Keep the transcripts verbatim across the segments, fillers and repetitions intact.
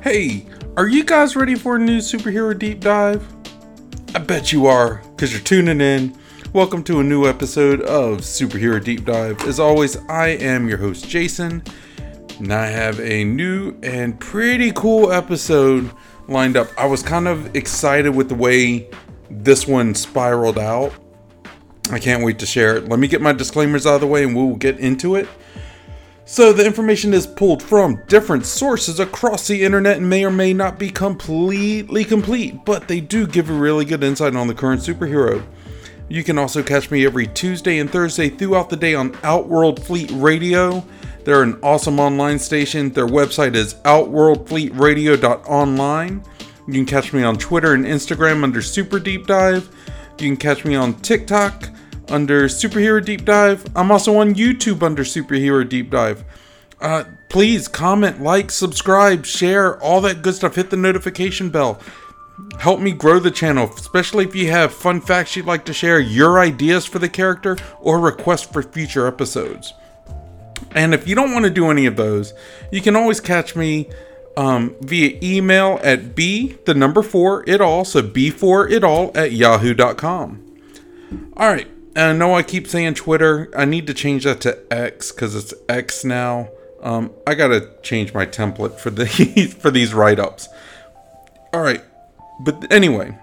Hey, are you guys ready for a new superhero deep dive? I bet you are, because you're tuning in. Welcome to a new episode of Superhero Deep Dive. As always, I am your host, Jason, and I have a new and pretty cool episode lined up. I was kind of excited with the way this one spiraled out. I can't wait to share it. Let me get my disclaimers out of the way and we'll get into it. So the information is pulled from different sources across the internet and may or may not be completely complete, but they do give a really good insight on the current superhero. You can also catch me every Tuesday and Thursday throughout the day on Outworld Fleet Radio. They're an awesome online station. Their website is outworld fleet radio dot online. You can catch me on Twitter and Instagram under Super Deep Dive. You can catch me on TikTok under Superhero Deep Dive. I'm also on YouTube under Superhero Deep Dive. Uh, please comment, like, subscribe, share, all that good stuff. Hit the notification bell. Help me grow the channel, especially if you have fun facts you'd like to share, your ideas for the character, or requests for future episodes. And if you don't want to do any of those, you can always catch me um, via email at b, the number four, it all, so b four it all at yahoo dot com. Alright. I know I keep saying Twitter. I need to change that to X because it's X now. Um, I gotta change my template for these for these write-ups. All right, but anyway,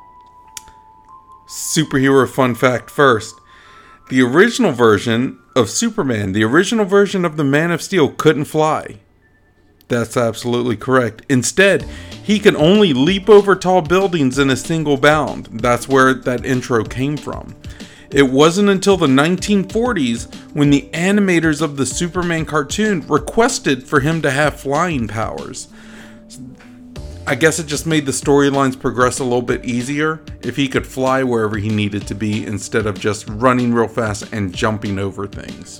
superhero fun fact first: the original version of Superman, the original version of the Man of Steel, couldn't fly. That's absolutely correct. Instead, he could only leap over tall buildings in a single bound. That's where that intro came from. It wasn't until the nineteen forties when the animators of the Superman cartoon requested for him to have flying powers. I guess it just made the storylines progress a little bit easier if he could fly wherever he needed to be instead of just running real fast and jumping over things.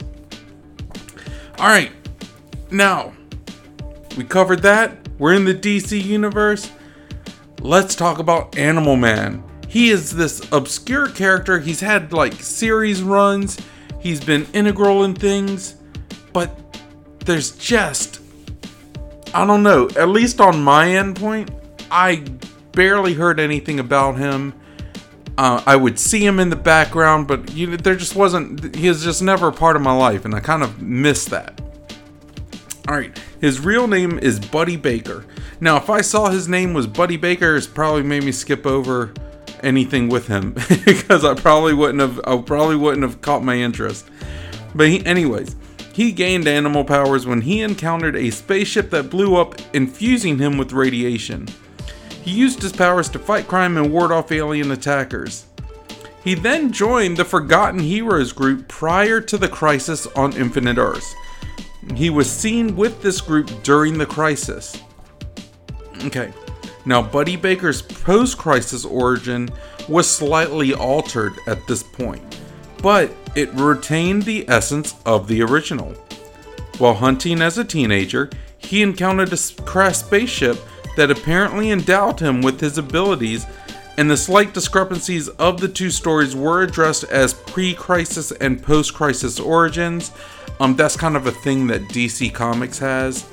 Alright, now, we covered that. We're in the D C universe. Let's talk about Animal Man. He is this obscure character. He's had like series runs. He's been integral in things. But there's just, I don't know, at least on my endpoint, I barely heard anything about him. Uh, I would see him in the background, but you know, there just wasn't, he was just never a part of my life. And I kind of miss that. Alright, his real name is Buddy Baker. Now, if I saw his name was Buddy Baker, it's probably made me skip over anything with him because I probably wouldn't have I probably wouldn't have caught my interest. But he, anyways, he gained animal powers when he encountered a spaceship that blew up, infusing him with radiation. He used his powers to fight crime and ward off alien attackers. He then joined the Forgotten Heroes group prior to the crisis on Infinite Earths. He was seen with this group during the crisis. Okay. Now, Buddy Baker's post-crisis origin was slightly altered at this point, but it retained the essence of the original. While hunting as a teenager, he encountered a crashed spaceship that apparently endowed him with his abilities, and the slight discrepancies of the two stories were addressed as pre-crisis and post-crisis origins. Um, that's kind of a thing that D C Comics has.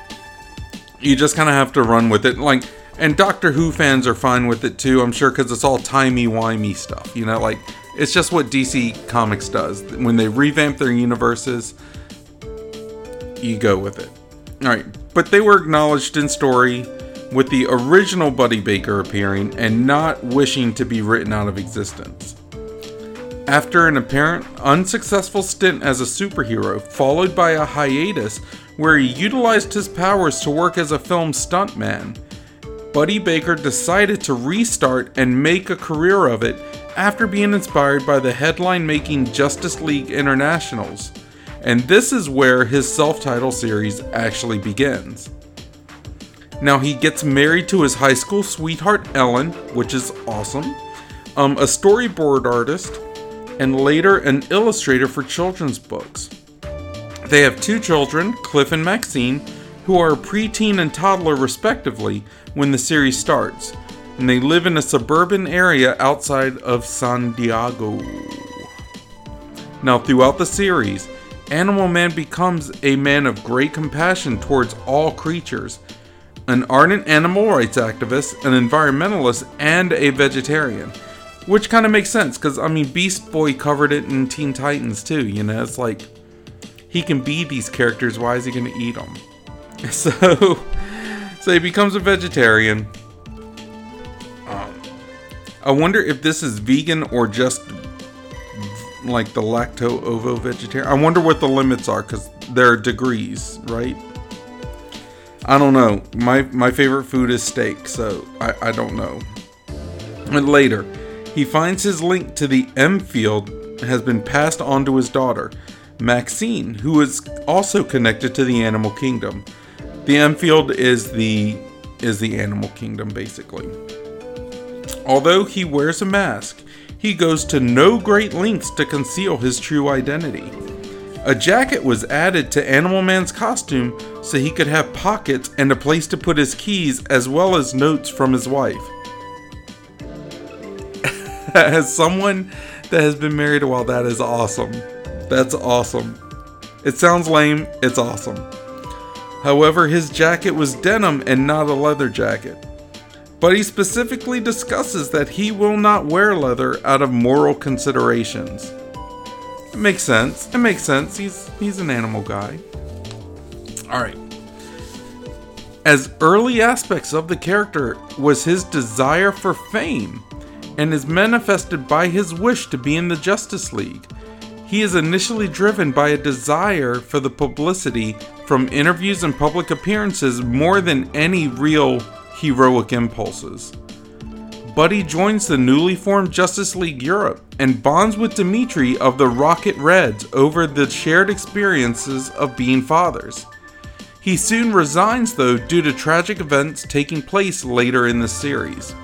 You just kind of have to run with it. Like, and Doctor Who fans are fine with it too, I'm sure, because it's all timey-wimey stuff. You know, like, it's just what D C Comics does. When they revamp their universes, you go with it. Alright, but they were acknowledged in story with the original Buddy Baker appearing and not wishing to be written out of existence. After an apparent unsuccessful stint as a superhero, followed by a hiatus where he utilized his powers to work as a film stuntman, Buddy Baker decided to restart and make a career of it after being inspired by the headline-making Justice League Internationals. And this is where his self-titled series actually begins. Now, he gets married to his high school sweetheart Ellen, which is awesome, um, a storyboard artist, and later an illustrator for children's books. They have two children, Cliff and Maxine, who are preteen and toddler respectively when the series starts, and they live in a suburban area outside of San Diego. Now, throughout the series, Animal Man becomes a man of great compassion towards all creatures, an ardent animal rights activist, an environmentalist, and a vegetarian. Which kind of makes sense, because, I mean, Beast Boy covered it in Teen Titans, too, you know? It's like, he can be these characters, why is he going to eat them? So, so he becomes a vegetarian. Um, I wonder if this is vegan or just, like, the lacto-ovo vegetarian. I wonder what the limits are, because there are degrees, right? I don't know. My, my favorite food is steak, so I, I don't know. And later, he finds his link to the M field has been passed on to his daughter, Maxine, who is also connected to the animal kingdom. The M field is the is the animal kingdom, basically. Although he wears a mask, he goes to no great lengths to conceal his true identity. A jacket was added to Animal Man's costume so he could have pockets and a place to put his keys, as well as notes from his wife. As someone that has been married a while, that is awesome. That's awesome. It sounds lame, it's awesome. However, his jacket was denim and not a leather jacket. But he specifically discusses that he will not wear leather out of moral considerations. It makes sense. It makes sense. He's he's an animal guy. Alright. As early aspects of the character was his desire for fame, and is manifested by his wish to be in the Justice League. He is initially driven by a desire for the publicity from interviews and public appearances more than any real heroic impulses. Buddy joins the newly formed Justice League Europe and bonds with Dimitri of the Rocket Reds over the shared experiences of being fathers. He soon resigns, though, due to tragic events taking place later in the series.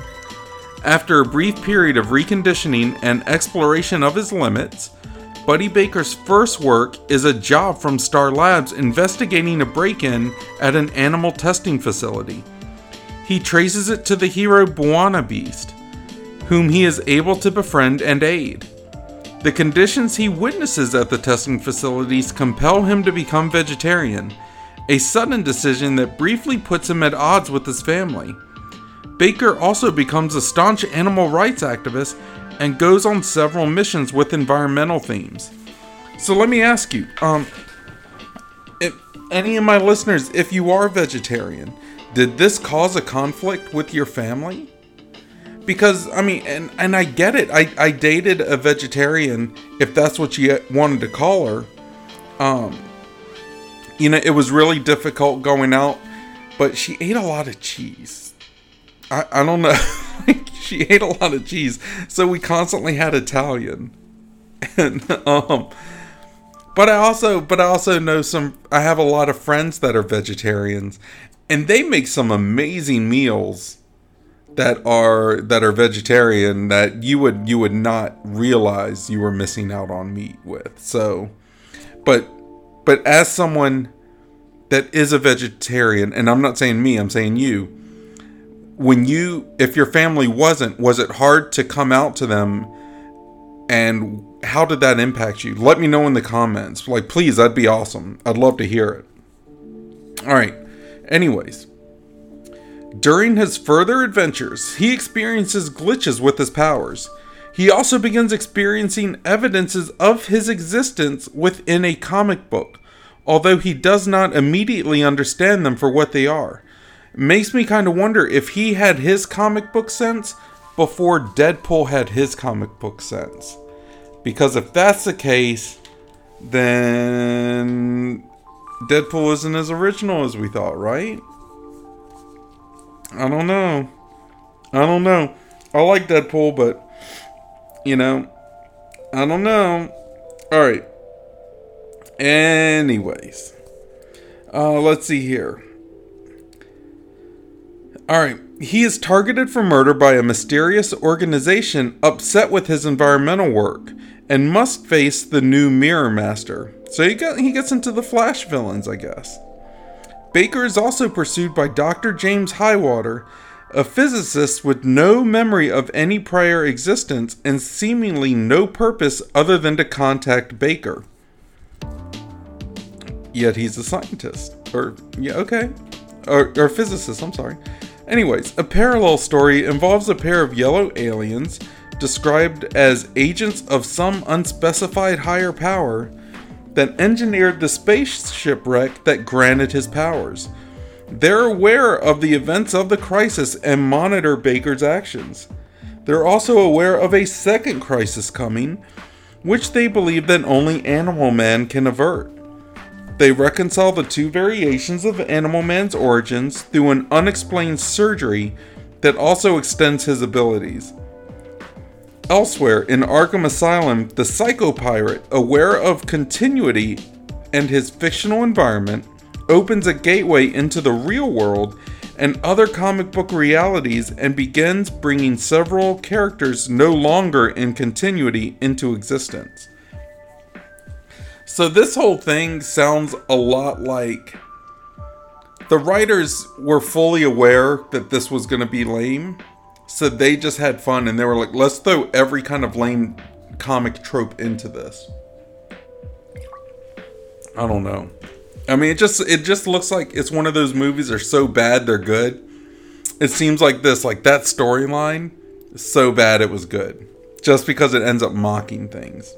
After a brief period of reconditioning and exploration of his limits, Buddy Baker's first work is a job from Star Labs investigating a break-in at an animal testing facility. He traces it to the hero Bwana Beast, whom he is able to befriend and aid. The conditions he witnesses at the testing facilities compel him to become vegetarian, a sudden decision that briefly puts him at odds with his family. Baker also becomes a staunch animal rights activist and goes on several missions with environmental themes. So let me ask you, um, if any of my listeners, if you are vegetarian, did this cause a conflict with your family? Because, I mean, and, and I get it. I, I dated a vegetarian, if that's what you wanted to call her. Um, you know, it was really difficult going out, but she ate a lot of cheese. I, I don't know. She ate a lot of cheese, so we constantly had Italian. And um, but I also, but I also know some. I have a lot of friends that are vegetarians, and they make some amazing meals that are that are vegetarian that you would you would not realize you were missing out on meat with. So, but but as someone that is a vegetarian, and I'm not saying me, I'm saying you. When you, if your family wasn't, was it hard to come out to them? And how did that impact you? Let me know in the comments. Like, please, that'd be awesome. I'd love to hear it. All right. Anyways, during his further adventures, he experiences glitches with his powers. He also begins experiencing evidences of his existence within a comic book, although he does not immediately understand them for what they are. Makes me kind of wonder if he had his comic book sense before Deadpool had his comic book sense. Because if that's the case, then Deadpool isn't as original as we thought, right? I don't know. I don't know. I like Deadpool, but, you know, I don't know. Alright. Anyways. Uh, let's see here. Alright, he is targeted for murder by a mysterious organization upset with his environmental work, and must face the new Mirror Master. So he, got, he gets into the Flash villains, I guess. Baker is also pursued by Doctor James Highwater, a physicist with no memory of any prior existence and seemingly no purpose other than to contact Baker. Yet he's a scientist. Or, yeah, okay. or, or physicists, I'm sorry. Anyways, a parallel story involves a pair of yellow aliens described as agents of some unspecified higher power that engineered the spaceship wreck that granted his powers. They're aware of the events of the crisis and monitor Baker's actions. They're also aware of a second crisis coming, which they believe that only Animal Man can avert. They reconcile the two variations of Animal Man's origins through an unexplained surgery that also extends his abilities. Elsewhere, in Arkham Asylum, the Psycho Pirate, aware of continuity and his fictional environment, opens a gateway into the real world and other comic book realities and begins bringing several characters no longer in continuity into existence. So this whole thing sounds a lot like the writers were fully aware that this was going to be lame, so they just had fun and they were like, let's throw every kind of lame comic trope into this. I don't know. I mean, it just it just looks like it's one of those movies that are so bad they're good. It seems like this, like that storyline is so bad it was good. Just because it ends up mocking things.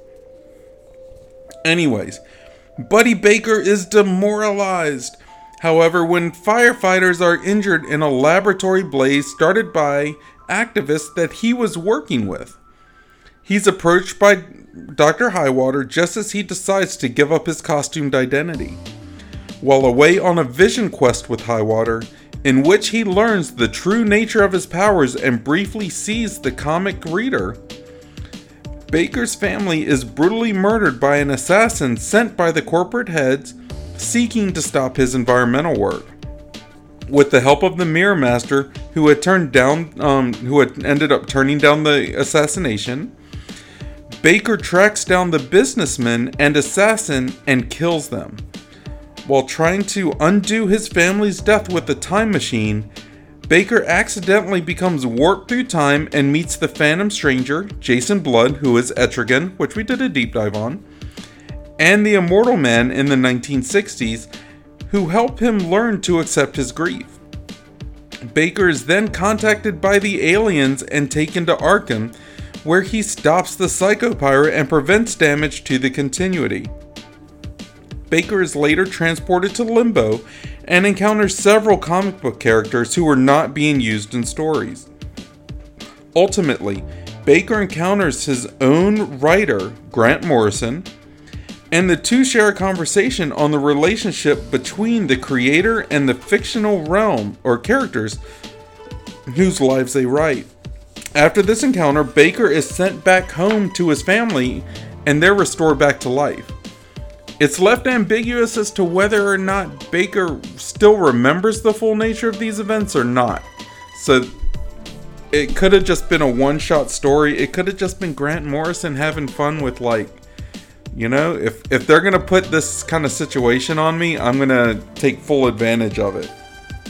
Anyways, Buddy Baker is demoralized. However, when firefighters are injured in a laboratory blaze started by activists that he was working with, he's approached by Doctor Highwater just as he decides to give up his costumed identity. While away on a vision quest with Highwater, in which he learns the true nature of his powers and briefly sees the comic reader, Baker's family is brutally murdered by an assassin sent by the corporate heads seeking to stop his environmental work. With the help of the Mirror Master, who had turned down, um, who had ended up turning down the assassination, Baker tracks down the businessman and assassin and kills them. While trying to undo his family's death with the time machine, Baker accidentally becomes warped through time and meets the Phantom Stranger, Jason Blood, who is Etrigan, which we did a deep dive on, and the Immortal Man in the nineteen sixties, who help him learn to accept his grief. Baker is then contacted by the aliens and taken to Arkham, where he stops the Psycho Pirate and prevents damage to the continuity. Baker is later transported to Limbo and encounters several comic book characters who were not being used in stories. Ultimately, Baker encounters his own writer, Grant Morrison, and the two share a conversation on the relationship between the creator and the fictional realm or characters whose lives they write. After this encounter, Baker is sent back home to his family and they're restored back to life. It's left ambiguous as to whether or not Baker still remembers the full nature of these events or not. So it could have just been a one-shot story. It could have just been Grant Morrison having fun with, like, you know, if, if they're going to put this kind of situation on me, I'm going to take full advantage of it.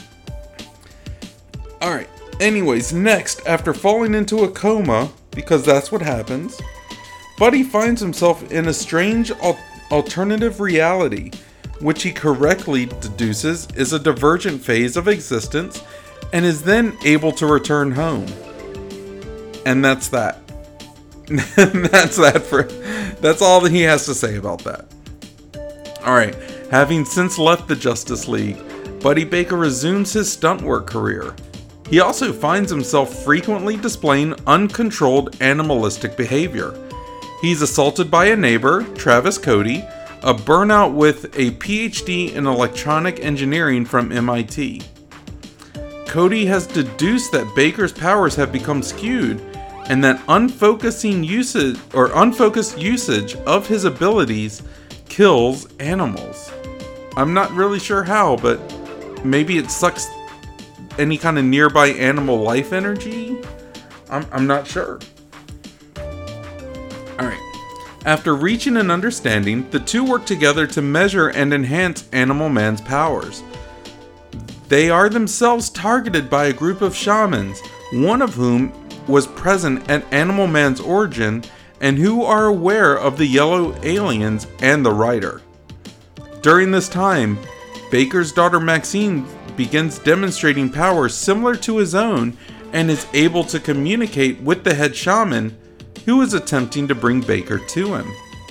Alright, anyways, next, after falling into a coma, because that's what happens, Buddy finds himself in a strange al- alternative reality, which he correctly deduces is a divergent phase of existence, and is then able to return home. And that's that. that's that for that's all that he has to say about that. Alright, having since left the Justice League, Buddy Baker resumes his stunt work career. He also finds himself frequently displaying uncontrolled animalistic behavior. He's assaulted by a neighbor, Travis Cody, a burnout with a P H D in electronic engineering from M I T. Cody has deduced that Baker's powers have become skewed, and that unfocusing usage or unfocused usage of his abilities kills animals. I'm not really sure how, but maybe it sucks any kind of nearby animal life energy? I'm, I'm not sure. Alright. After reaching an understanding, the two work together to measure and enhance Animal Man's powers. They are themselves targeted by a group of shamans, one of whom was present at Animal Man's origin, and who are aware of the yellow aliens and the writer. During this time, Baker's daughter Maxine begins demonstrating powers similar to his own and is able to communicate with the head shaman, who is attempting to bring Baker to him.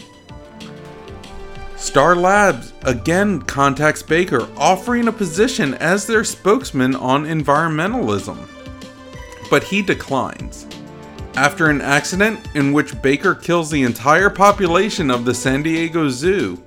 Star Labs again contacts Baker, offering a position as their spokesman on environmentalism, but he declines. After an accident in which Baker kills the entire population of the San Diego Zoo.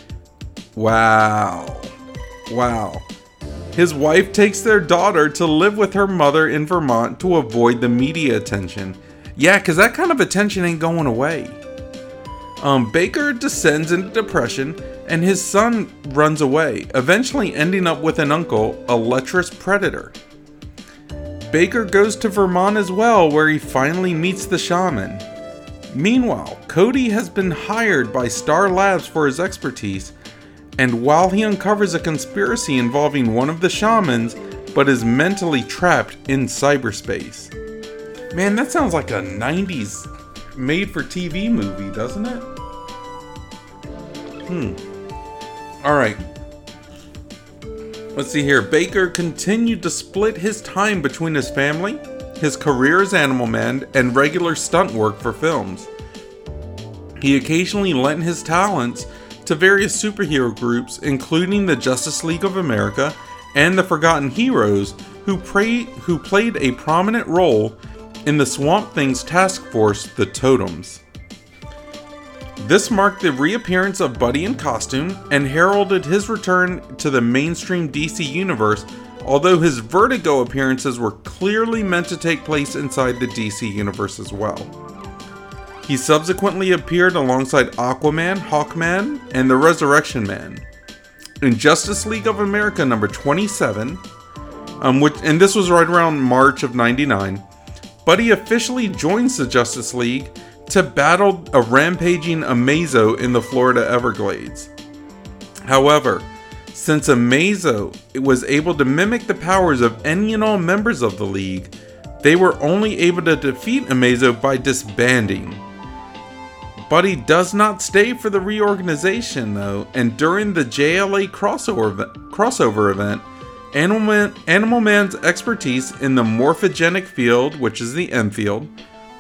Wow. Wow. His wife takes their daughter to live with her mother in Vermont to avoid the media attention. Yeah, because that kind of attention ain't going away. Um, Baker descends into depression, and his son runs away, eventually ending up with an uncle, a lecherous predator. Baker goes to Vermont as well, where he finally meets the shaman. Meanwhile, Cody has been hired by Star Labs for his expertise, and while he uncovers a conspiracy involving one of the shamans, but is mentally trapped in cyberspace. Man, that sounds like a nineties made-for-T V movie, doesn't it? Hmm. Alright. Let's see here. Baker continued to split his time between his family, his career as Animal Man, and regular stunt work for films. He occasionally lent his talents to various superhero groups, including the Justice League of America and the Forgotten Heroes, who, pray, who played a prominent role in the Swamp Thing's task force, the Totems. This marked the reappearance of Buddy in costume and heralded his return to the mainstream D C universe, although his Vertigo appearances were clearly meant to take place inside the D C universe as well. He subsequently appeared alongside Aquaman, Hawkman, and the Resurrection Man. In Justice League of America number twenty-seven, um, which, and this was right around March of ninety-nine, Buddy officially joins the Justice League to battle a rampaging Amazo in the Florida Everglades. However, since Amazo was able to mimic the powers of any and all members of the League, they were only able to defeat Amazo by disbanding. Buddy does not stay for the reorganization though, and during the J L A crossover event, crossover event Animal, Man, Animal Man's expertise in the morphogenic field, which is the M field,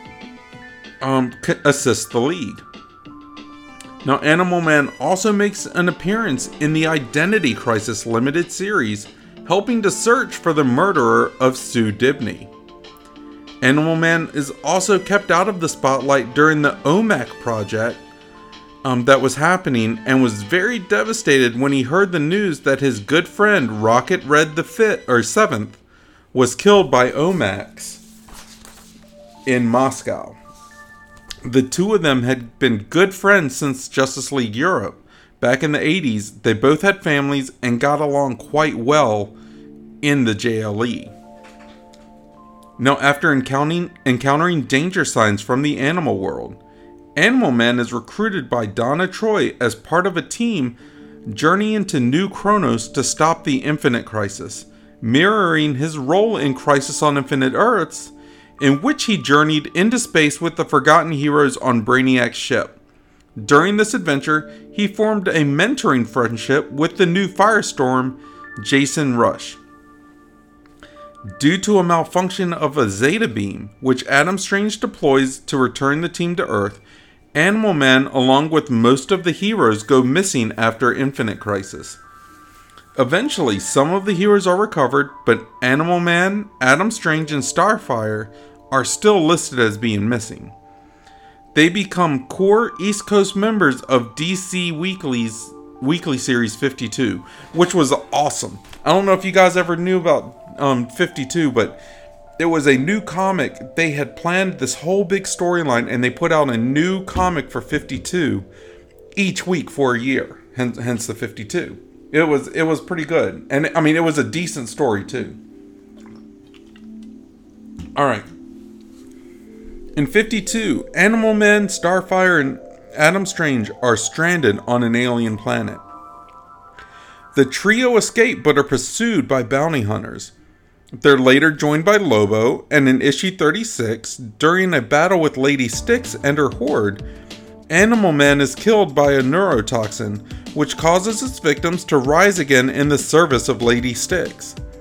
um, assists the League. Now, Animal Man also makes an appearance in the Identity Crisis limited series, helping to search for the murderer of Sue Dibney. Animal Man is also kept out of the spotlight during the O M A C project um, that was happening, and was very devastated when he heard the news that his good friend Rocket Red the Fifth or Seventh was killed by O M A Cs in Moscow. The two of them had been good friends since Justice League Europe. Back in the eighties, they both had families and got along quite well in the J L E. Now, after encountering, encountering danger signs from the animal world, Animal Man is recruited by Donna Troy as part of a team journeying to New Kronos to stop the Infinite Crisis, mirroring his role in Crisis on Infinite Earths, in which he journeyed into space with the Forgotten Heroes on Brainiac's ship. During this adventure, he formed a mentoring friendship with the new Firestorm, Jason Rush. Due to a malfunction of a Zeta beam, which Adam Strange deploys to return the team to Earth, Animal Man, along with most of the heroes, go missing after Infinite Crisis. Eventually, some of the heroes are recovered, but Animal Man, Adam Strange, and Starfire are still listed as being missing. They become core East Coast members of D C Weekly's Weekly Series fifty-two, which was awesome. I don't know if you guys ever knew about um, fifty-two, but it was a new comic. They had planned this whole big storyline, and they put out a new comic for fifty-two each week for a year, hence, hence the fifty-two. It was it was pretty good, and I mean it was a decent story too. All right. In fifty-two, Animal Man, Starfire, and Adam Strange are stranded on an alien planet. The trio escape but are pursued by bounty hunters. They're later joined by Lobo, and in issue thirty-six, during a battle with Lady Styx and her horde, Animal Man is killed by a neurotoxin, which causes its victims to rise again in the service of Lady Styx.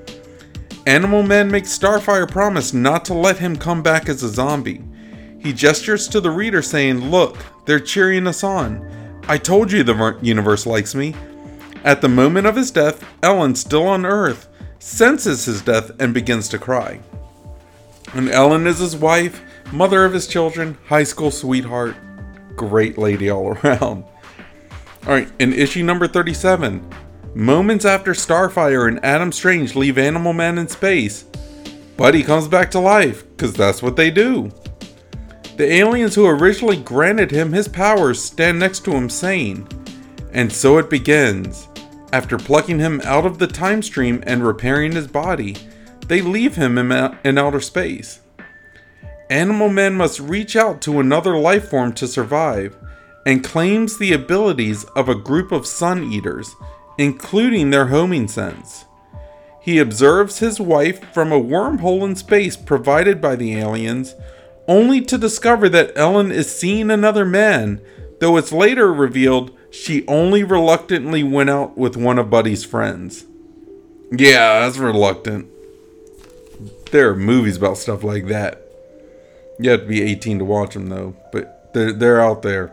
Animal Man makes Starfire promise not to let him come back as a zombie. He gestures to the reader saying, "Look, they're cheering us on. I told you the universe likes me." At the moment of his death, Ellen, still on Earth, senses his death and begins to cry. And Ellen is his wife, mother of his children, high school sweetheart, great lady all around. Alright, in issue number thirty-seven, moments after Starfire and Adam Strange leave Animal Man in space, Buddy comes back to life, because that's what they do. The aliens who originally granted him his powers stand next to him saying, and so it begins. After plucking him out of the time stream and repairing his body, they leave him in, in outer space. Animal Man must reach out to another life form to survive, and claims the abilities of a group of Sun Eaters, including their homing sense. He observes his wife from a wormhole in space provided by the aliens, only to discover that Ellen is seeing another man, though it's later revealed she only reluctantly went out with one of Buddy's friends. Yeah, that's reluctant. There are movies about stuff like that. You have to be eighteen to watch them though, but they're, they're out there.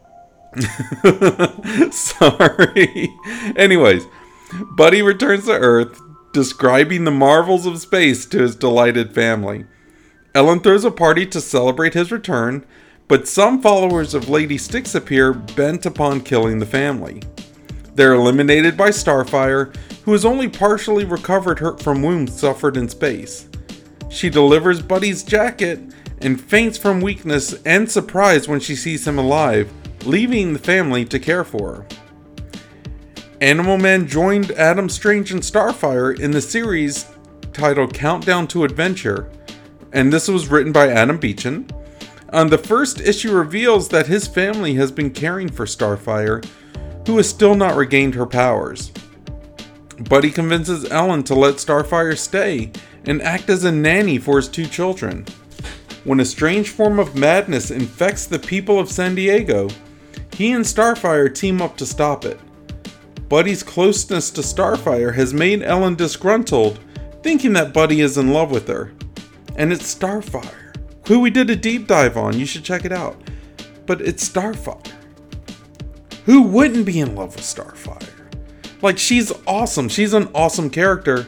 Sorry. Anyways, Buddy returns to Earth, describing the marvels of space to his delighted family. Ellen throws a party to celebrate his return, but some followers of Lady Styx appear bent upon killing the family. They're eliminated by Starfire, who has only partially recovered her from wounds suffered in space. She delivers Buddy's jacket and faints from weakness and surprise when she sees him alive, leaving the family to care for her. Animal Man joined Adam Strange and Starfire in the series titled Countdown to Adventure, and this was written by Adam Beechin. And the first issue reveals that his family has been caring for Starfire, who has still not regained her powers. Buddy convinces Ellen to let Starfire stay and act as a nanny for his two children. When a strange form of madness infects the people of San Diego, he and Starfire team up to stop it. Buddy's closeness to Starfire has made Ellen disgruntled, thinking that Buddy is in love with her. And it's Starfire, who we did a deep dive on, you should check it out. But it's Starfire. Who wouldn't be in love with Starfire? Like, she's awesome. She's an awesome character.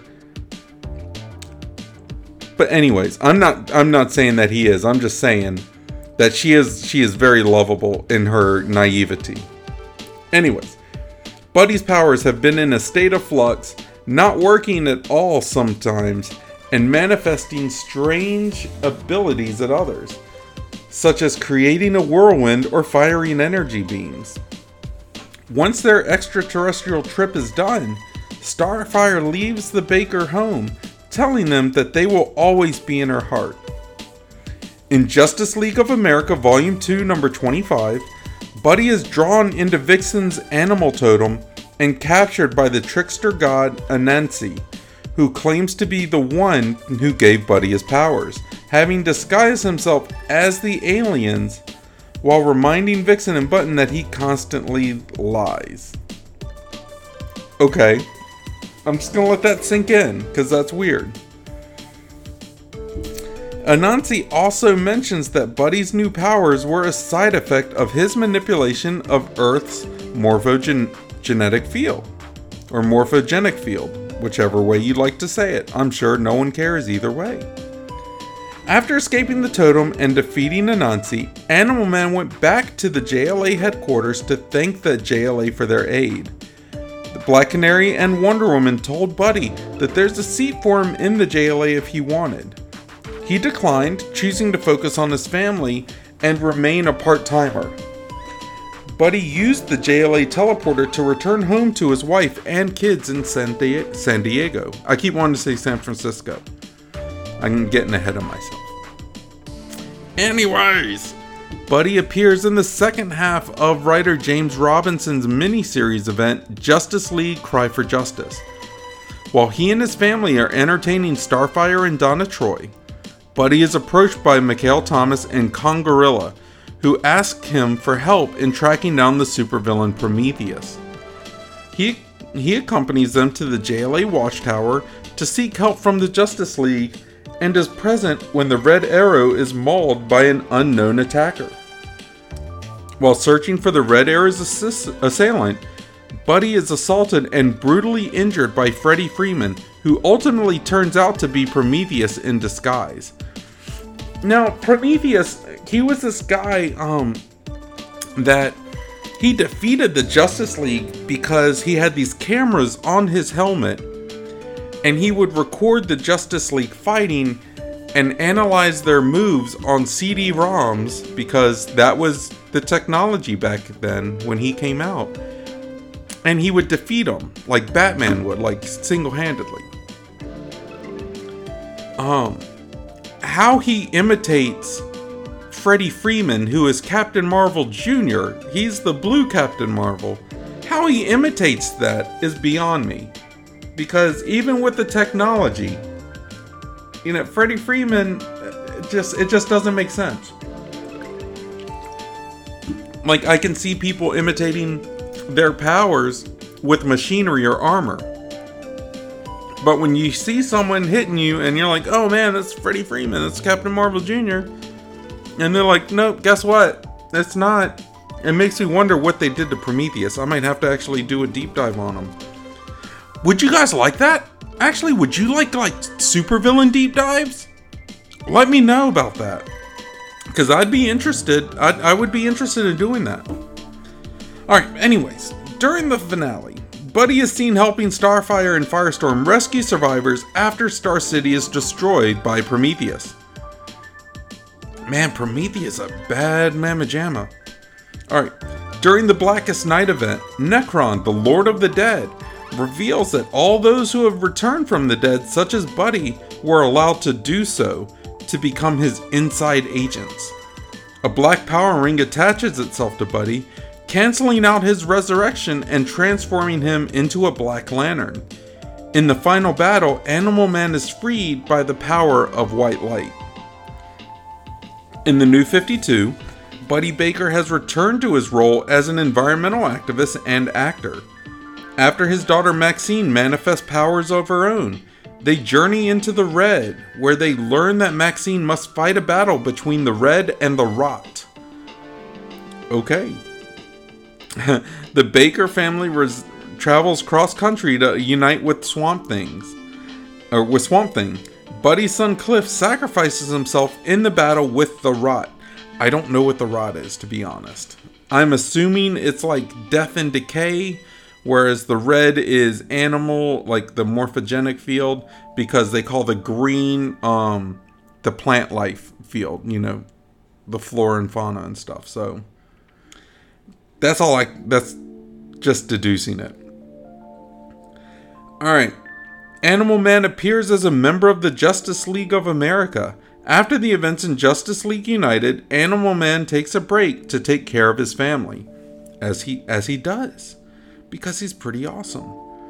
But anyways, I'm not I'm not saying that he is. I'm just saying that she is she is very lovable in her naivety. Anyways, Buddy's powers have been in a state of flux, not working at all sometimes, and manifesting strange abilities at others, such as creating a whirlwind or firing energy beams. Once their extraterrestrial trip is done, Starfire leaves the Baker home, telling them that they will always be in her heart. In Justice League of America Volume two, number twenty-five, Buddy is drawn into Vixen's animal totem and captured by the trickster god Anansi, who claims to be the one who gave Buddy his powers, having disguised himself as the aliens while reminding Vixen and Button that he constantly lies. Okay, I'm just gonna let that sink in, because that's weird. Anansi also mentions that Buddy's new powers were a side effect of his manipulation of Earth's morphogenetic field, or morphogenic field, whichever way you'd like to say it. I'm sure no one cares either way. After escaping the totem and defeating Anansi, Animal Man went back to the J L A headquarters to thank the J L A for their aid. The Black Canary and Wonder Woman told Buddy that there's a seat for him in the J L A if he wanted. He declined, choosing to focus on his family and remain a part-timer. Buddy used the J L A teleporter to return home to his wife and kids in San Diego. I keep wanting to say San Francisco. I'm getting ahead of myself. Anyways, Buddy appears in the second half of writer James Robinson's miniseries event, Justice League Cry for Justice. While he and his family are entertaining Starfire and Donna Troy, Buddy is approached by Mikhail Thomas and Kongorilla, who ask him for help in tracking down the supervillain Prometheus. He, he accompanies them to the J L A watchtower to seek help from the Justice League and is present when the Red Arrow is mauled by an unknown attacker. While searching for the Red Arrow's assist- assailant, Buddy is assaulted and brutally injured by Freddie Freeman, who ultimately turns out to be Prometheus in disguise. Now, Prometheus, he was this guy um, that he defeated the Justice League because he had these cameras on his helmet, and he would record the Justice League fighting and analyze their moves on C D ROMs, because that was the technology back then when he came out. And he would defeat them like Batman would, like single-handedly. Um, how he imitates Freddie Freeman, who is Captain Marvel Junior, he's the blue Captain Marvel. How he imitates that is beyond me. Because even with the technology, you know, Freddie Freeman, it just, it just doesn't make sense. Like, I can see people imitating their powers with machinery or armor. But when you see someone hitting you and you're like, oh man, that's Freddie Freeman, that's Captain Marvel Junior And they're like, nope, guess what? It's not. It makes me wonder what they did to Prometheus. I might have to actually do a deep dive on him. Would you guys like that? Actually, would you like like supervillain deep dives? Let me know about that. Because I'd be interested. I'd, I would be interested in doing that. Alright, anyways. During the finale, Buddy is seen helping Starfire and Firestorm rescue survivors after Star City is destroyed by Prometheus. Man, Prometheus a bad mamma jamma. Alright, during the Blackest Night event, Necron, the Lord of the Dead, reveals that all those who have returned from the dead, such as Buddy, were allowed to do so to become his inside agents. A black power ring attaches itself to Buddy, canceling out his resurrection and transforming him into a Black Lantern. In the final battle, Animal Man is freed by the power of white light. In the New fifty-two, Buddy Baker has returned to his role as an environmental activist and actor. After his daughter Maxine manifests powers of her own, they journey into the Red, where they learn that Maxine must fight a battle between the Red and the Rot. Okay. The Baker family res- travels cross-country to unite with Swamp Things, or with Swamp Thing. Buddy's son Cliff sacrifices himself in the battle with the Rot. I don't know what the Rot is, to be honest. I'm assuming it's like death and decay, whereas the red is animal, like the morphogenic field, because they call the green um, the plant life field, you know, the flora and fauna and stuff. So that's all I, that's just deducing it. Alright. Animal Man appears as a member of the Justice League of America. After the events in Justice League United, Animal Man takes a break to take care of his family. As he, as he does. Because he's pretty awesome.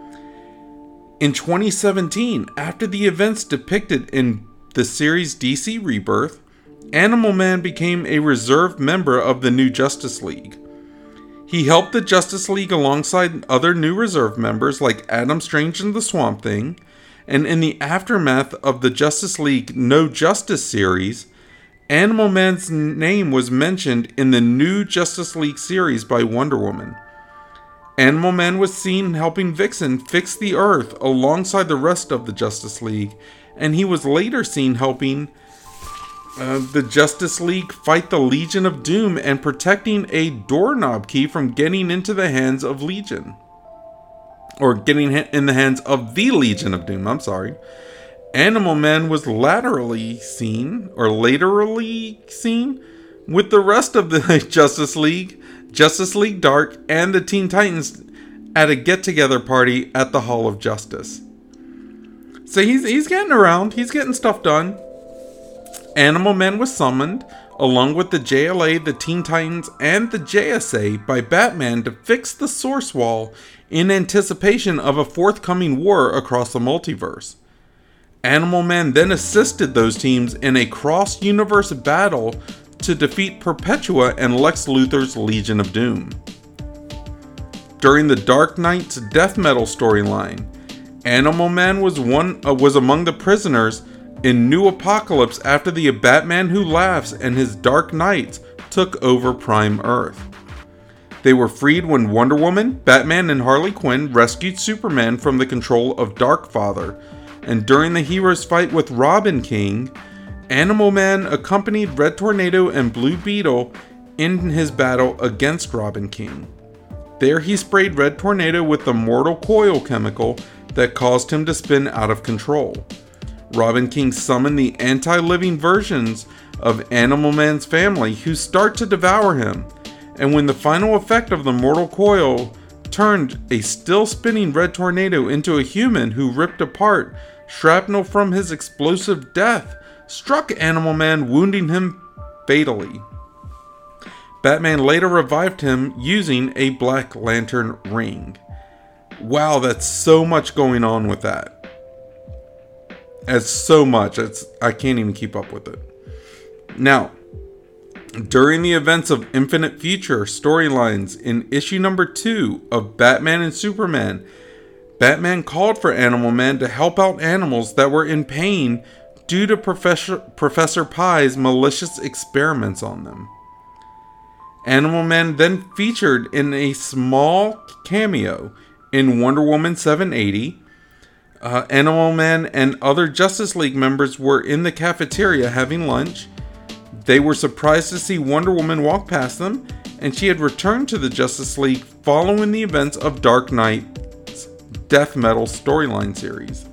In twenty seventeen, after the events depicted in the series D C Rebirth, Animal Man became a reserve member of the new Justice League. He helped the Justice League alongside other new reserve members like Adam Strange and the Swamp Thing, and in the aftermath of the Justice League No Justice series, Animal Man's name was mentioned in the new Justice League series by Wonder Woman. Animal Man was seen helping Vixen fix the Earth alongside the rest of the Justice League, and he was later seen helping uh, the Justice League fight the Legion of Doom and protecting a doorknob key from getting into the hands of Legion. Or getting in the hands of the Legion of Doom, I'm sorry. Animal Man was laterally seen, or laterally seen, with the rest of the Justice League, Justice League Dark, and the Teen Titans at a get-together party at the Hall of Justice. So he's he's getting around. He's getting stuff done. Animal Man was summoned, along with the J L A, the Teen Titans, and the J S A by Batman to fix the Source Wall in anticipation of a forthcoming war across the multiverse. Animal Man then assisted those teams in a cross-universe battle to defeat Perpetua and Lex Luthor's Legion of Doom. During the Dark Knight's death metal storyline, Animal Man was one uh, was among the prisoners in New Apocalypse after the Batman Who Laughs and his Dark Knights took over Prime Earth. They were freed when Wonder Woman, Batman, and Harley Quinn rescued Superman from the control of Darkfather, and during the hero's fight with Robin King, Animal Man accompanied Red Tornado and Blue Beetle in his battle against Robin King. There he sprayed Red Tornado with the Mortal Coil chemical that caused him to spin out of control. Robin King summoned the anti-living versions of Animal Man's family who start to devour him, and when the final effect of the Mortal Coil turned a still-spinning Red Tornado into a human who ripped apart, shrapnel from his explosive death struck Animal Man, wounding him fatally. Batman later revived him using a Black Lantern ring. Wow, that's so much going on with that. It's so much, it's, I can't even keep up with it. Now, during the events of Infinite Future storylines in issue number two of Batman and Superman, Batman called for Animal Man to help out animals that were in pain due to Professor, Professor Pye's malicious experiments on them. Animal Man then featured in a small cameo in Wonder Woman seven eighty. Uh, Animal Man and other Justice League members were in the cafeteria having lunch. They were surprised to see Wonder Woman walk past them, and she had returned to the Justice League following the events of Dark Knight's Death Metal storyline series.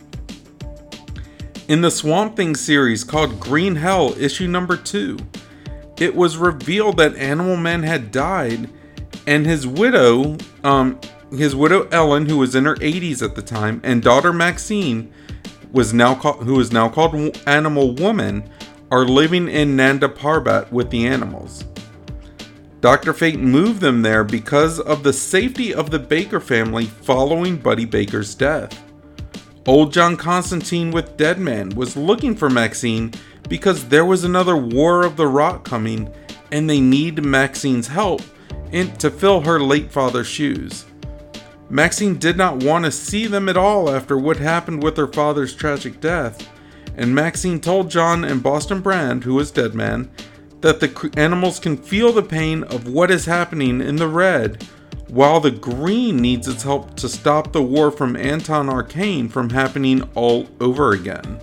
In the Swamp Thing series called Green Hell issue number two, it was revealed that Animal Man had died, and his widow, um, his widow Ellen, who was in her eighties at the time, and daughter Maxine, was now called, who is now called Animal Woman, are living in Nanda Parbat with the animals. Doctor Fate moved them there because of the safety of the Baker family following Buddy Baker's death. Old John Constantine with Deadman was looking for Maxine because there was another War of the Rock coming and they need Maxine's help in, to fill her late father's shoes. Maxine did not want to see them at all after what happened with her father's tragic death, and Maxine told John and Boston Brand, who is Deadman, that the animals can feel the pain of what is happening in the red, while the green needs its help to stop the war from Anton Arcane from happening all over again.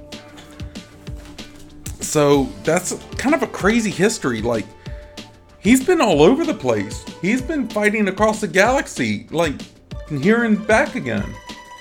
So that's kind of a crazy history. Like, he's been all over the place. He's been fighting across the galaxy, like, here and back again.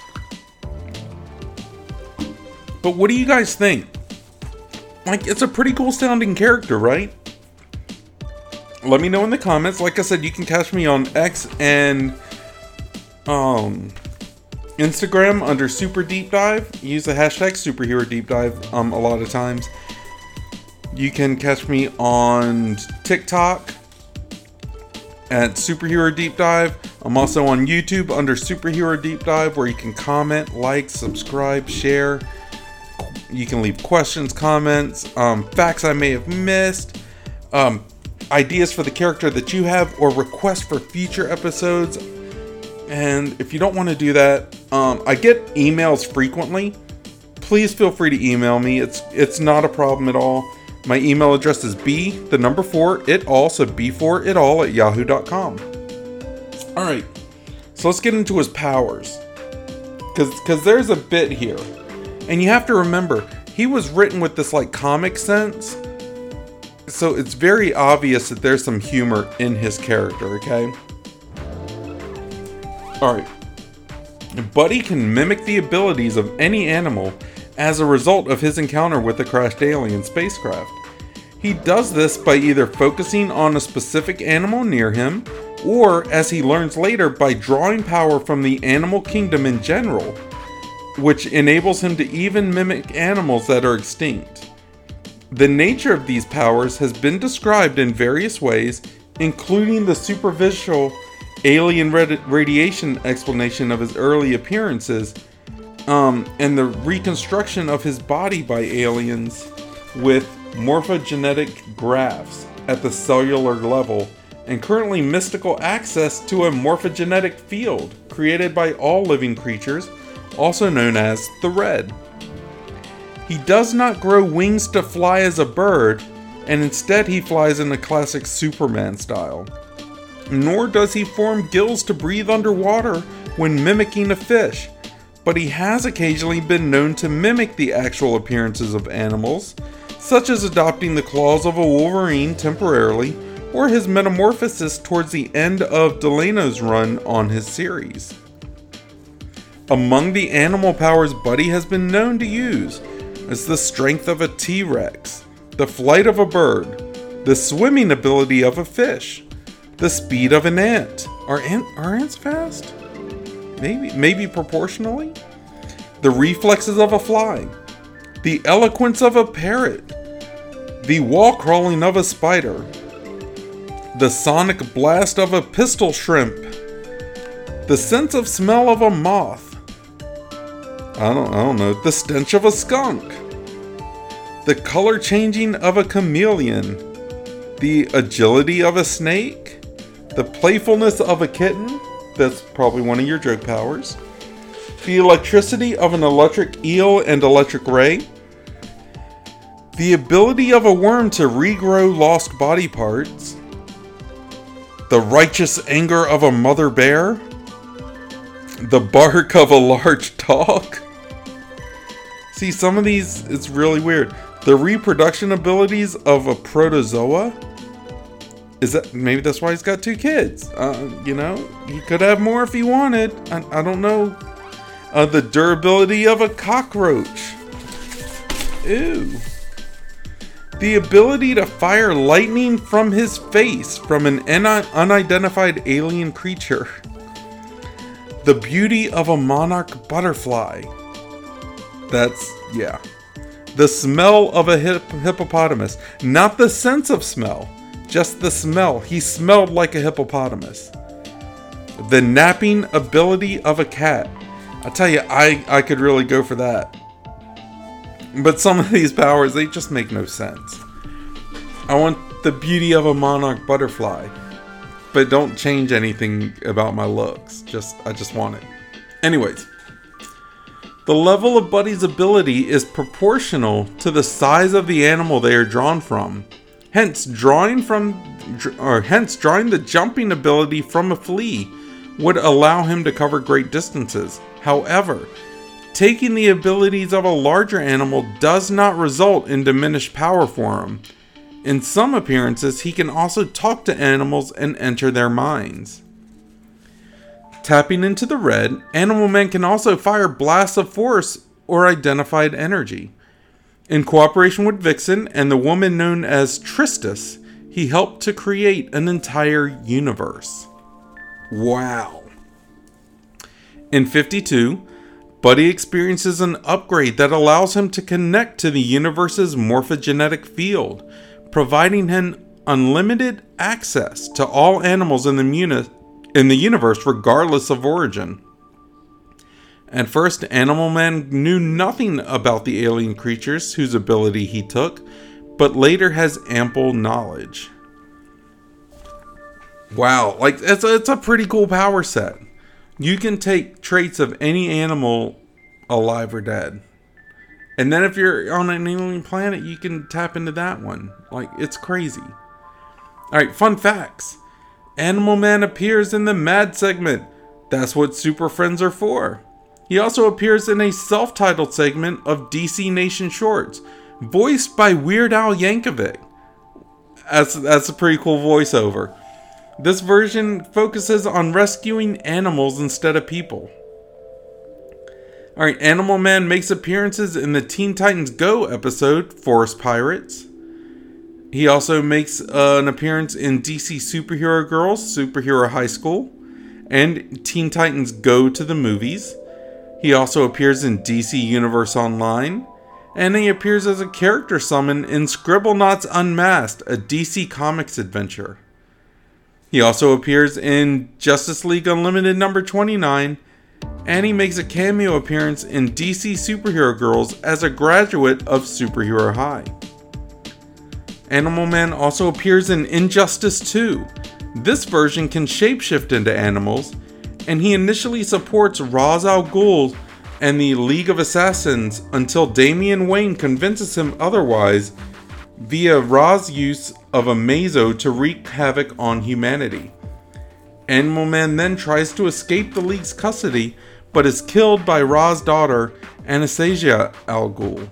But what do you guys think? Like, it's a pretty cool sounding character, right? Let me know in the comments. Like I said, you can catch me on X and um, Instagram under Super Deep Dive. Use the hashtag Superhero Deep Dive um, a lot of times. You can catch me on TikTok at Superhero Deep Dive. I'm also on YouTube under Superhero Deep Dive, where you can comment, like, subscribe, share. You can leave questions, comments, um, facts I may have missed, um, ideas for the character that you have, or requests for future episodes. And if you don't want to do that, um, I get emails frequently. Please feel free to email me. It's it's not a problem at all. My email address is b the number four it all, so b four it all at yahoo dot com. All right, so let's get into his powers, because because there's a bit here. And you have to remember, he was written with this like comic sense, so it's very obvious that there's some humor in his character, okay? Alright. Buddy can mimic the abilities of any animal as a result of his encounter with the crashed alien spacecraft. He does this by either focusing on a specific animal near him, or, as he learns later, by drawing power from the animal kingdom in general, which enables him to even mimic animals that are extinct. The nature of these powers has been described in various ways, including the superficial alien radi- radiation explanation of his early appearances, um, and the reconstruction of his body by aliens with morphogenetic graphs at the cellular level, and currently mystical access to a morphogenetic field created by all living creatures, also known as the Red. He does not grow wings to fly as a bird, and instead he flies in the classic Superman style. Nor does he form gills to breathe underwater when mimicking a fish, but he has occasionally been known to mimic the actual appearances of animals, such as adopting the claws of a wolverine temporarily, or his metamorphosis towards the end of Delano's run on his series. Among the animal powers Buddy has been known to use is the strength of a T-Rex, the flight of a bird, the swimming ability of a fish, the speed of an ant. Are, ant, are ants fast? Maybe, maybe proportionally? The reflexes of a fly, the eloquence of a parrot, the wall crawling of a spider, the sonic blast of a pistol shrimp, the sense of smell of a moth, I don't, I don't know, the stench of a skunk, the color changing of a chameleon, the agility of a snake, the playfulness of a kitten, that's probably one of your joke powers, the electricity of an electric eel and electric ray, the ability of a worm to regrow lost body parts, the righteous anger of a mother bear, the bark of a large dog. See, some of these, it's really weird. The reproduction abilities of a protozoa. Is that, maybe that's why he's got two kids. Uh, you know, he could have more if he wanted. I, I don't know. Uh, the durability of a cockroach. Ew. The ability to fire lightning from his face from an unidentified alien creature. The beauty of a monarch butterfly. That's, yeah. The smell of a hip- hippopotamus. Not the sense of smell, just the smell. He smelled like a hippopotamus. The napping ability of a cat. I tell you, I, I could really go for that. But some of these powers, they just make no sense. I want the beauty of a monarch butterfly. But don't change anything about my looks. Just, I just want it. Anyways. The level of Buddy's ability is proportional to the size of the animal they are drawn from. Hence, drawing from, or hence drawing the jumping ability from a flea would allow him to cover great distances. However, taking the abilities of a larger animal does not result in diminished power for him. In some appearances, he can also talk to animals and enter their minds. Tapping into the Red, Animal Man can also fire blasts of force or identified energy. In cooperation with Vixen and the woman known as Tristis, he helped to create an entire universe. Wow. In fifty-two, Buddy experiences an upgrade that allows him to connect to the universe's morphogenetic field, providing him unlimited access to all animals in the uni- in the universe regardless of origin. At first, Animal Man knew nothing about the alien creatures whose ability he took, but later has ample knowledge. Wow, like it's a, it's a pretty cool power set. You can take traits of any animal alive or dead. And then if you're on an alien planet, you can tap into that one. Like, it's crazy. Alright, fun facts. Animal Man appears in the Mad segment. That's what Super Friends are for. He also appears in a self-titled segment of D C Nation Shorts, voiced by Weird Al Yankovic. That's, that's a pretty cool voiceover. This version focuses on rescuing animals instead of people. Alright, Animal Man makes appearances in the Teen Titans Go episode, Forest Pirates. He also makes uh, an appearance in D C Superhero Girls, Superhero High School, and Teen Titans Go to the Movies. He also appears in D C Universe Online, and he appears as a character summon in Scribblenauts Unmasked, a D C Comics adventure. He also appears in Justice League Unlimited number twenty-nine, and he makes a cameo appearance in D C Superhero Girls as a graduate of Superhero High. Animal Man also appears in Injustice two. This version can shapeshift into animals, and he initially supports Ra's al Ghul and the League of Assassins until Damian Wayne convinces him otherwise via Ra's use of a Mazo to wreak havoc on humanity. Animal Man then tries to escape the League's custody, but is killed by Ra's daughter, Anastasia Al Ghul.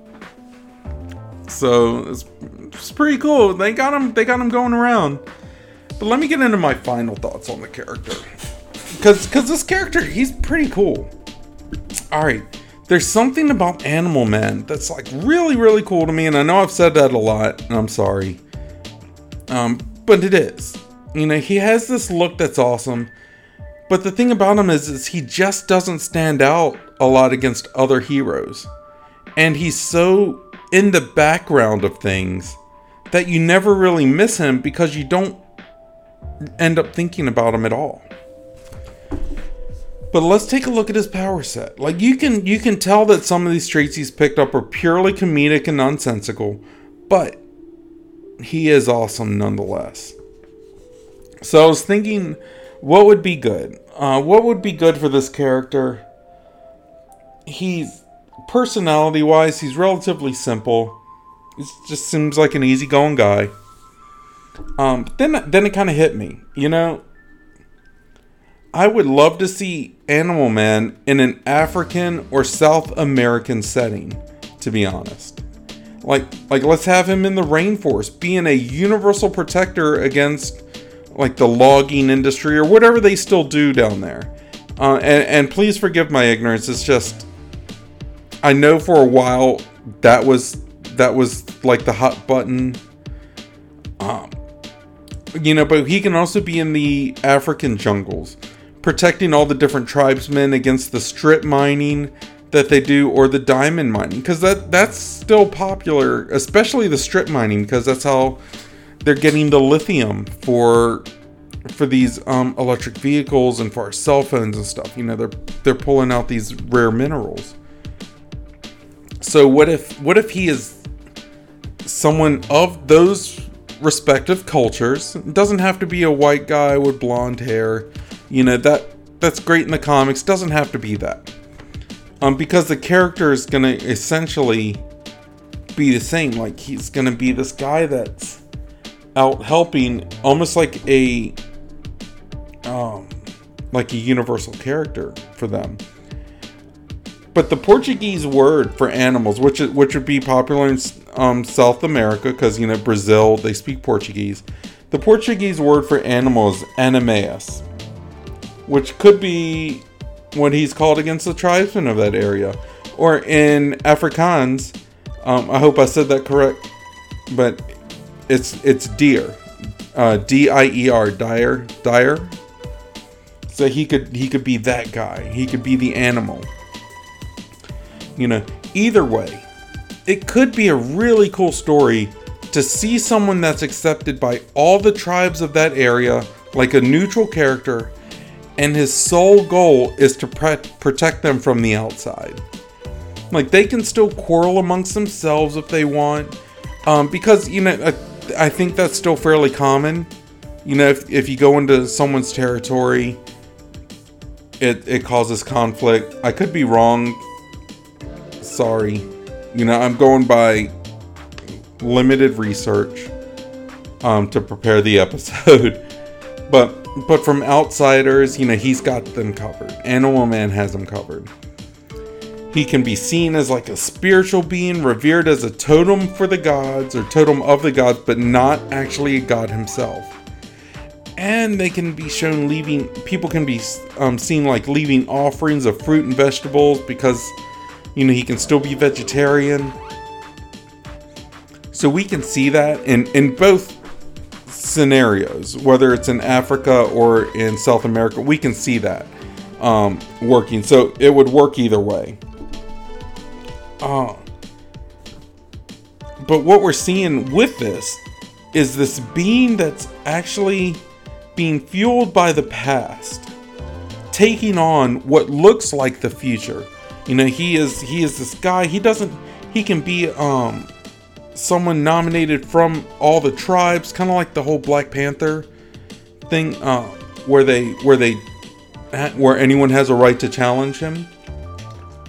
So it's, it's pretty cool. They got him. They got him going around. But let me get into my final thoughts on the character, because because this character, he's pretty cool. All right, there's something about Animal Man that's like really really cool to me, and I know I've said that a lot, and I'm sorry. Um, but it is. You know, he has this look that's awesome. But the thing about him is, is he just doesn't stand out a lot against other heroes. And he's so in the background of things that you never really miss him because you don't end up thinking about him at all. But let's take a look at his power set. Like, you can you can tell that some of these traits he's picked up are purely comedic and nonsensical, but he is awesome nonetheless. So I was thinking, what would be good? Uh, what would be good for this character? He's, personality-wise, he's relatively simple. It just seems like an easygoing guy. Um, but then, then it kind of hit me. You know, I would love to see Animal Man in an African or South American setting, to be honest. Like, like let's have him in the rainforest, being a universal protector against like the logging industry or whatever they still do down there. Uh, and, and please forgive my ignorance. It's just, I know for a while that was that was like the hot button. Um, you know, but he can also be in the African jungles, protecting all the different tribesmen against the strip mining that they do, or the diamond mining, because that that's still popular, especially the strip mining, because that's how they're getting the lithium for for these um, electric vehicles and for our cell phones and stuff. You know, they're they're pulling out these rare minerals. So what if what if he is someone of those respective cultures? It doesn't have to be a white guy with blonde hair. You know, that that's great in the comics. Doesn't have to be that. Um, because the character is gonna essentially be the same. Like, he's gonna be this guy that's out helping, almost like a um like a universal character for them. But the Portuguese word for animals, which is, which would be popular in um, South America, because, you know, Brazil, they speak Portuguese. The Portuguese word for animal is animaeus, which could be what he's called against the tribesmen of that area. Or in Afrikaans, um, I hope I said that correct, but it's it's deer, uh, D I E R, dire, dire. So he could he could be that guy. He could be the animal. You know, either way, it could be a really cool story to see someone that's accepted by all the tribes of that area, like a neutral character, and his sole goal is to pre- protect them from the outside. Like, they can still quarrel amongst themselves if they want, um, because, you know, I, I think that's still fairly common. You know, if, if you go into someone's territory, it, it causes conflict. I could be wrong. Sorry. You know, I'm going by limited research um, to prepare the episode. But but from outsiders, you know, he's got them covered. Animal Man has them covered. He can be seen as like a spiritual being, revered as a totem for the gods, or totem of the gods, but not actually a god himself. And they can be shown leaving, people can be um, seen like leaving offerings of fruit and vegetables, because, you know, he can still be vegetarian. So we can see that in, in both scenarios, whether it's in Africa or in South America, we can see that um, working. So it would work either way. Uh, but what we're seeing with this is this being that's actually being fueled by the past, taking on what looks like the future. You know, he is he is this guy. He doesn't. He can be um, someone nominated from all the tribes, kind of like the whole Black Panther thing, uh, where they where they where anyone has a right to challenge him.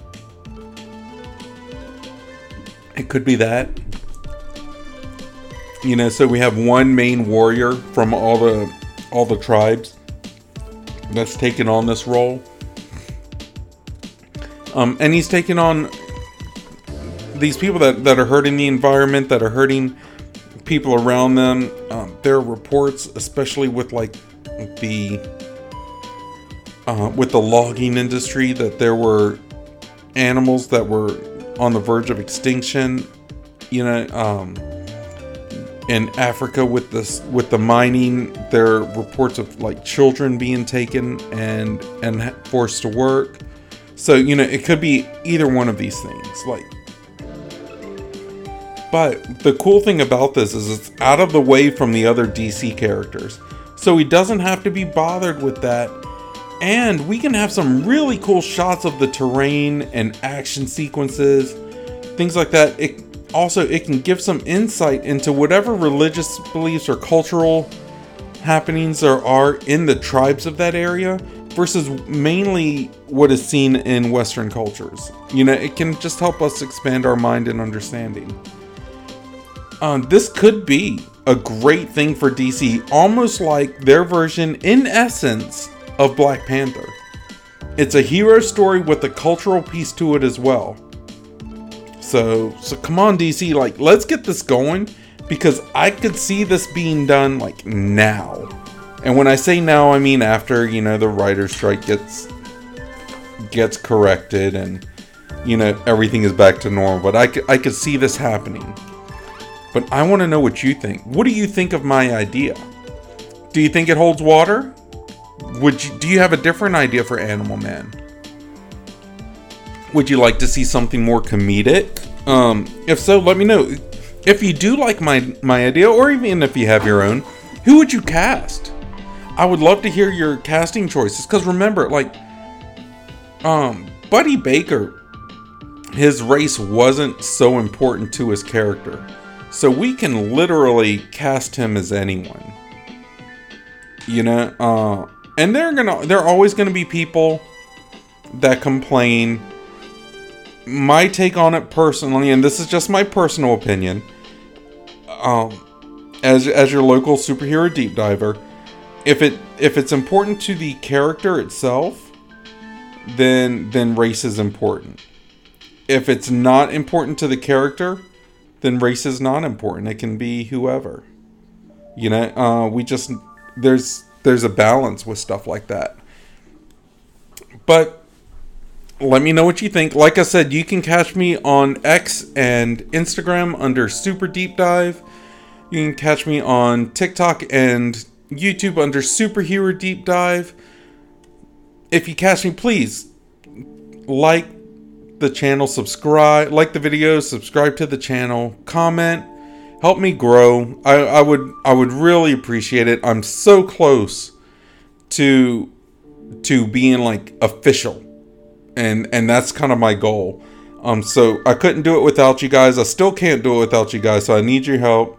It could be that. You know, so we have one main warrior from all the all the tribes that's taken on this role. Um, and he's taken on these people that, that are hurting the environment, that are hurting people around them. Um, there are reports, especially with like the uh, with the logging industry, that there were animals that were on the verge of extinction. You know, um, in Africa with this with the mining, there are reports of like children being taken and and forced to work. So, you know, it could be either one of these things. Like, but the cool thing about this is it's out of the way from the other D C characters. So he doesn't have to be bothered with that. And we can have some really cool shots of the terrain and action sequences, things like that. It also, it can give some insight into whatever religious beliefs or cultural happenings there are in the tribes of that area versus mainly what is seen in Western cultures. You know, it can just help us expand our mind and understanding. Um, this could be a great thing for D C, almost like their version, in essence, of Black Panther. It's a hero story with a cultural piece to it as well. So, so come on, D C, like, let's get this going, because I could see this being done, like, now. And when I say now, I mean after, you know, the writer's strike gets gets corrected and, you know, everything is back to normal. But I could, I could see this happening. But I want to know what you think. What do you think of my idea? Do you think it holds water? Would you, do you have a different idea for Animal Man? Would you like to see something more comedic? Um, if so, let me know. If you do like my, my idea, or even if you have your own, who would you cast? I would love to hear your casting choices. Because remember, like, um, Buddy Baker, his race wasn't so important to his character. So we can literally cast him as anyone. You know? Uh, and they're gonna, they're always going to be people that complain. My take on it personally, and this is just my personal opinion, um, as as your local superhero deep diver, if it if it's important to the character itself, then then race is important. If it's not important to the character, then race is not important. It can be whoever. You know, uh, we just there's there's a balance with stuff like that. But let me know what you think. Like I said, you can catch me on X and Instagram under Super Deep Dive. You can catch me on TikTok and YouTube under Superhero Deep Dive. If you catch me, please like the channel, subscribe, like the video, subscribe to the channel, comment, help me grow. I, I would I would really appreciate it. I'm so close to to being like official. And and that's kind of my goal. Um, so I couldn't do it without you guys. I still can't do it without you guys. So I need your help.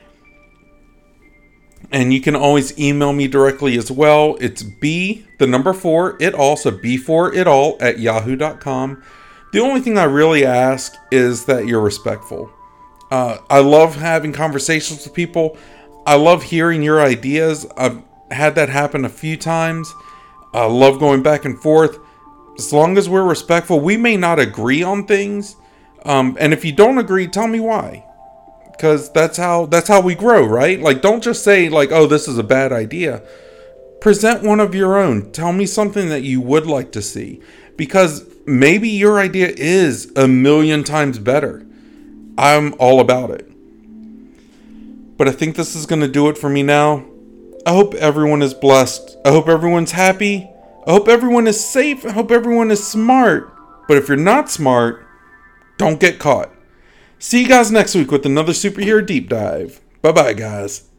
And you can always email me directly as well. It's B, the number four, it all. So B four it all at yahoo dot com. The only thing I really ask is that you're respectful. Uh, I love having conversations with people. I love hearing your ideas. I've had that happen a few times. I love going back and forth. As long as we're respectful, we may not agree on things. Um, and if you don't agree, tell me why. Because that's how that's how we grow, right? Like, don't just say, like, oh, this is a bad idea. Present one of your own. Tell me something that you would like to see. Because maybe your idea is a million times better. I'm all about it. But I think this is going to do it for me now. I hope everyone is blessed. I hope everyone's happy. I hope everyone is safe. I hope everyone is smart. But if you're not smart, don't get caught. See you guys next week with another Superhero Deep Dive. Bye-bye, guys.